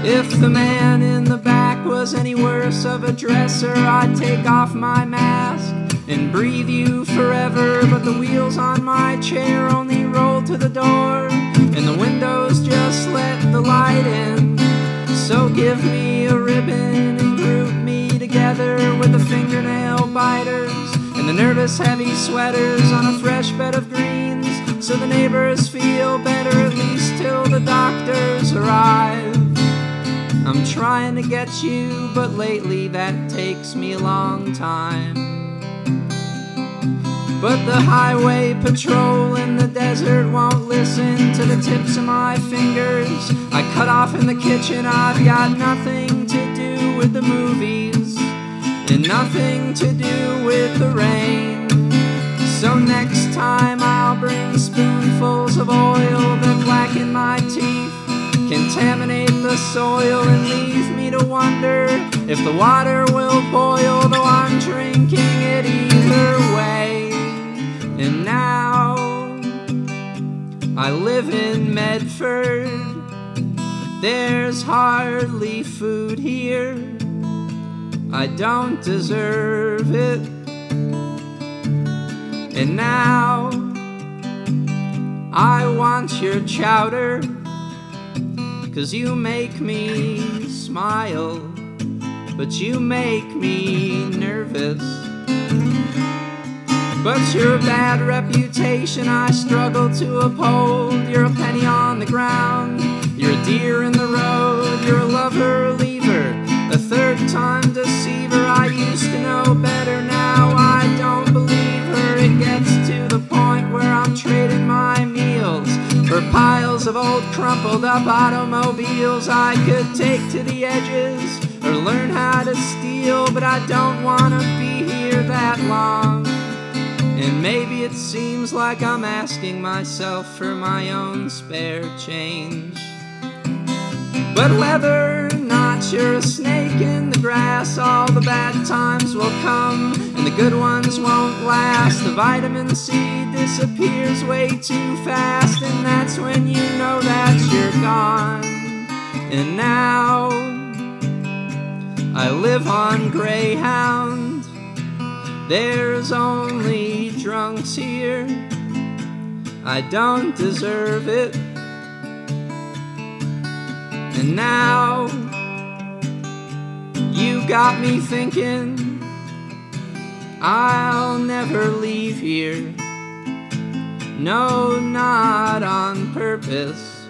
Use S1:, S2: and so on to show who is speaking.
S1: If the man in the back was any worse of a dresser, I'd take off my mask and breathe you forever. But the wheels on my chair only roll to the door, and the windows just let the light in. So give me a ribbon and group me together with the fingernail biters and the nervous heavy sweaters on a fresh bed of greens, so the neighbors feel better at least till the doctors arrive. I'm trying to get you, but lately that takes me a long time. But the highway patrol in the desert won't listen to the tips of my fingers. I cut off in the kitchen, I've got nothing to do with the movies and nothing to do with the rain. So next time I'll bring spoonfuls of oil that blacken my teeth, contaminate the soil, and leave me to wonder if the water will boil, though I'm drinking it either way. And now I live in Medford. There's hardly food here. I don't deserve it. And now I want your chowder, 'cause you make me smile, but you make me nervous. But your bad reputation I struggle to uphold. You're a penny on the ground, you're a deer in the road, you're a lover leaver, a third-time deceiver. I used to know better, now I don't believe her. It gets to the point where I'm trading my meals for piles of old crumpled up automobiles I could take to the edges or learn how to steal. But I don't wanna be here that long, and maybe it seems like I'm asking myself for my own spare change. But whether or not you're a snake in the grass, all the bad times will come and the good ones won't last. The vitamin C disappears way too fast, and that's when you know that you're gone. And now I live on Greyhound. There's only drunks here. I don't deserve it. And now you got me thinking I'll never leave here. No, not on purpose.